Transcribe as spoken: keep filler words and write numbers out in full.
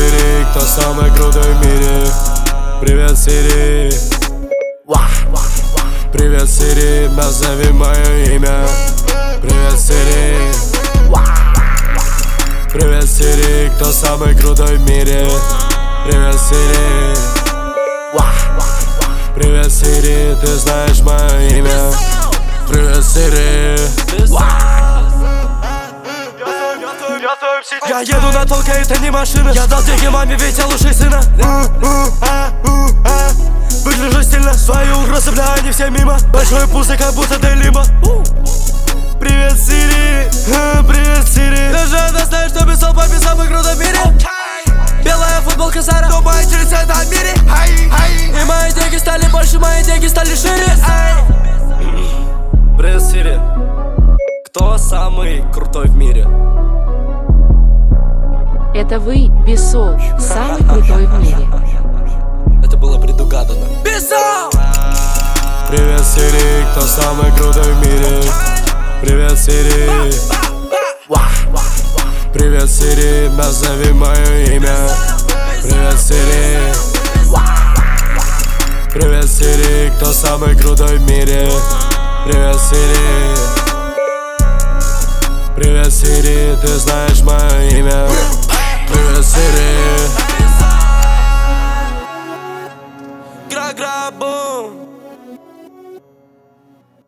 Сири, кто самый крутой в мире? Привет, Сири. Привет, Сири, назови мое имя. Привет, Сири. Привет, Сири, кто самый крутой в мире? Привет, Сири. Привет, Сири, ты знаешь мое имя? Привет, Сири. Я еду на толке, это не машина. Я дал деньги маме, ведь я лучший сына. Выгляжу стильно, свои угрозы, бля, они все мимо. Большой пузо, как будто Делима. Привет, Сири. Привет, Сири. Ты же это знаешь, что писал папе самый крутой в мире. Белая футболка Зара, но мои через это в мире. И мои деньги стали больше, мои деньги стали шире. Привет, Сири. Кто самый крутой в мире? Это вы, Бесол, самый крутой в мире. Это было предугадано. Бесол! Привет, Сири, кто самый крутой в мире? Привет, Сири. Привет, Сири, назови мое имя. Привет, Сири. Привет, Сири, кто самый крутой в мире? Привет, Сири. Привет, Сири, ты знаешь мое имя? Привет, Сири.